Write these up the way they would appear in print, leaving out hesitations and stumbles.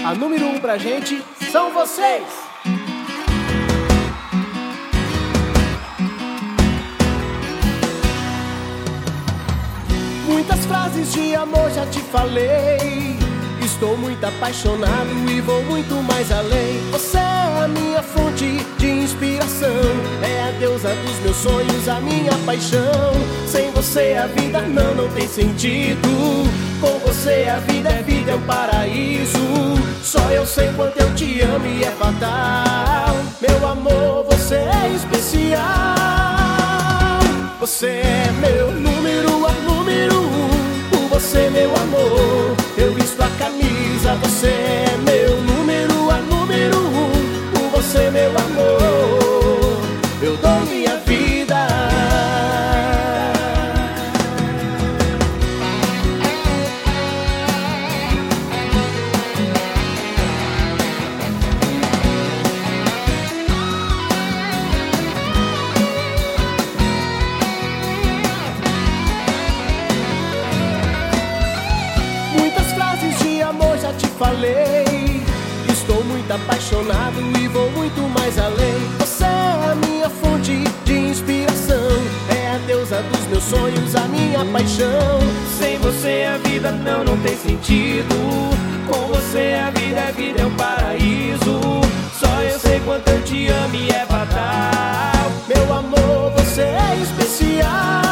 A número 1 pra gente são vocês! Muitas frases de amor já te falei. Estou muito apaixonado e vou muito mais além. Você é a minha fonte de inspiração, é a deusa dos meus sonhos, a minha paixão. Sem você a vida não tem sentido. Com você a vida é um paraíso. Só eu sei quanto eu te amo e é fatal. Meu amor, você é especial. Você é meu número 1. Por você, meu amor, eu visto a camisa. Você é meu número 1. Por você, meu amor, eu dou minha vida. Falei, estou muito apaixonado e vou muito mais além. Você é a minha fonte de inspiração, é a deusa dos meus sonhos, a minha paixão. Sem você a vida não tem sentido. Com você a vida é um paraíso. Só eu sei quanto eu te amo e é fatal. Meu amor, você é especial.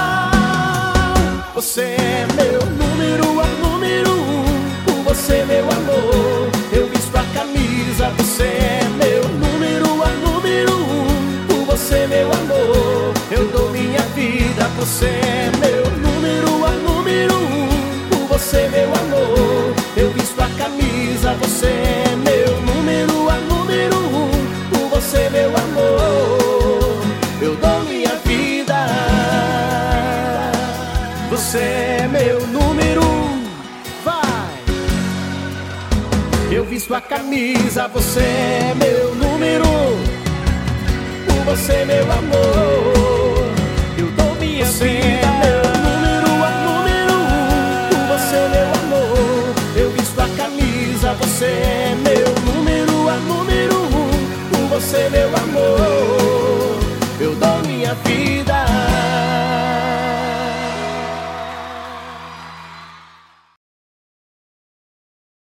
Você é meu número 1. Você, meu amor, eu visto a camisa. Você é meu número 1. Por você, meu amor, eu dou minha vida. Você é meu número 1. Por você, meu amor, eu visto a camisa. Você é meu número 1. Por você, meu amor, eu dou minha vida. Você é meu número 1. Eu visto a camisa, você é meu número 1. Por você, meu amor, eu dou minha você vida. É meu número 1. Por você, meu amor, eu visto a camisa. Você é meu número 1. Por você, meu amor, eu dou minha vida.